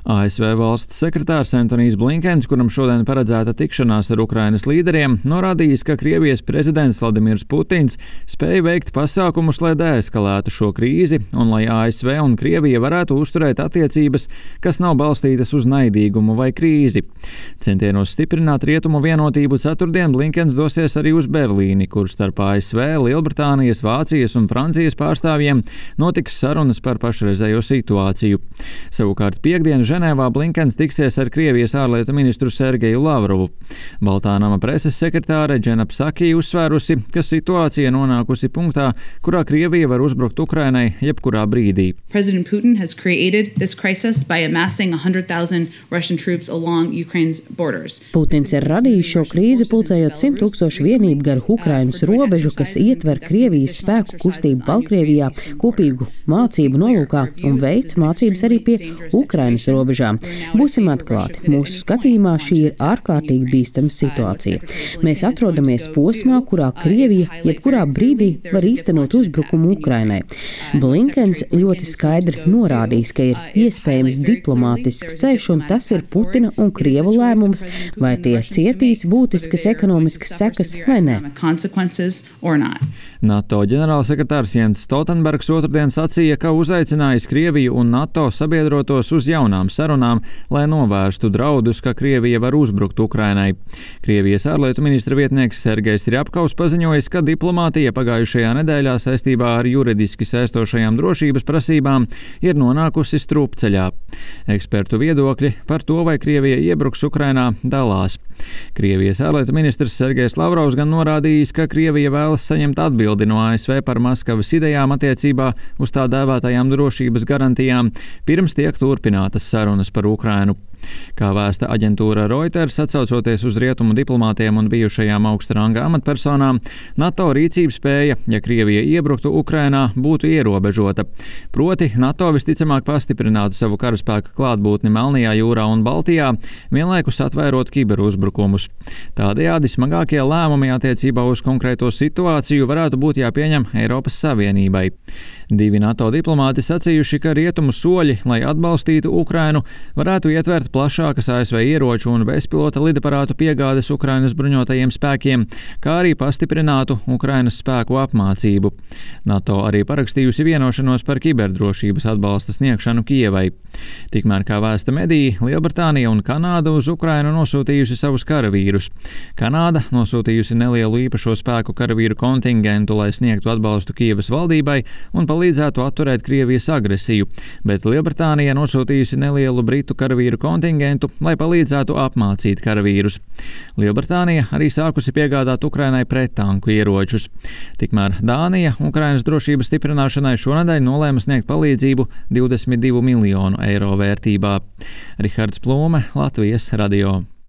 ASV valsts sekretārs Antonijs Blinkens, kuram šodien paredzēta tikšanās ar Ukrainas līderiem, norādījis, ka Krievijas prezidents Vladimirs Putins spēja veikt pasākumus, lai deeskalētu šo krīzi un lai ASV un Krievija varētu uzturēt attiecības, kas nav balstītas uz naidīgumu vai krīzi. Centienos stiprināt rietumu vienotību ceturtdien Blinkens dosies arī uz Berlīni, kur starp ASV, Lielbritānijas, Vācijas un Francijas pārstāvjiem notiks sarunas par pašreizējo situāciju. Savukārt piekdien Ženēvā Blinkens tiksies ar Krievijas ārlietu ministru Sergeju Lavrovu. Baltā nama preses sekretāre Džena Psaki uzsvērusi, ka situācija nonākusi punktā, kurā Krievija var uzbrukt Ukrainai jebkurā brīdī. President Putin has created this crisis by amassing 100,000 Russian troops along Ukraine's borders. Putins ir radījis šo krīzi, pulcējot 100,000 vienību garu Ukrainas robežu, kas ietver Krievijas spēku kustību Baltkrievijā, kopīgu mācību nolūkā un veids mācības arī pie Ukrainas robežām. Būsim atklāti, mūsu skatījumā šī ir ārkārtīgi bīstama situācija. Mēs atrodamies posmā, kurā Krievija jebkurā brīdī var īstenot uzbrukumu Ukrainai. Blinkens ļoti skaidri norādījis, ka ir iespējams diplomātisks ceļš, un tas ir Putina un Krievu lēmums, vai tie cietīs būtiskas ekonomiskas sekas vai ne. NATO ģenerālsekretārs Jens Stoltenbergs otrdien sacīja, ka uzaicinājis Krieviju un NATO sabiedrotos uz jaunām sarunām, lai novērstu draudus, ka Krievija var uzbrukt Ukrainai. Krievijas ārlietu ministra vietnieks Sergejs Rjapkovs paziņojis, ka diplomātija pagājušajā nedēļā saistībā ar juridiski saistošajām drošības prasībām ir nonākusi strupceļā. Ekspertu viedokļi par to, vai Krievija iebruks Ukrainā, dalās. Krievijas ārlietu ministrs Sergejs Lavrovs gan norādījis, ka Krievija vēlas saņemt atbildi no ASV par Maskavas idejām attiecībā uz tā dēvētajām drošības garantijām, pirms tiek turpinātas sarunas par Ukrainu. Kā vēsta aģentūra Reuters, atsaucoties uz rietumu diplomātiem un bijušajām augsta ranga amatpersonām, NATO rīcības spēja, ja Krievija iebruktu Ukrainā, būtu ierobežota. Proti, NATO visticamāk pastiprinātu savu karaspēku klātbūtni Melnajā jūrā un Baltijā, vienlaikus atvērot kiberuzbrukumus. Tādējādi smagākie lēmumi attiecībā uz konkrēto situāciju varētu būt jāpieņem Eiropas Savienībai. Divi NATO diplomāti sacījuši, ka rietumu soļi, lai atbalstītu Ukrainu, varētu ietvert plašākas ASV ieroču un bezpilota lidaparātu piegādes Ukrainas bruņotajiem spēkiem, kā arī pastiprinātu Ukrainas spēku apmācību. NATO arī parakstījusi vienošanos par kiberdrošības atbalsta sniegšanu Kijevai. Tikmēr, kā vēsta mediji, Lielbritānija un Kanāda uz Ukrainu nosūtījusi savus karavīrus. Kanāda nosūtījusi nelielu īpašo spēku karavīru kontingentu, lai sniegtu atbalstu Kijevas valdībai un palīdzētu atturēt Krievijas agresiju, bet Lielbritānija nosūtījusi nelielu britu karavīru kontingentu, lai palīdzētu apmācīt karavīrus. Lielbritānija arī sākusi piegādāt Ukrainai prettanku ieročus. Tikmēr Dānija Ukrainas drošības stiprināšanai šonedēļ nolēma sniegt palīdzību 22 miljonu eiro vērtībā. Rihards Plūme, Latvijas radio.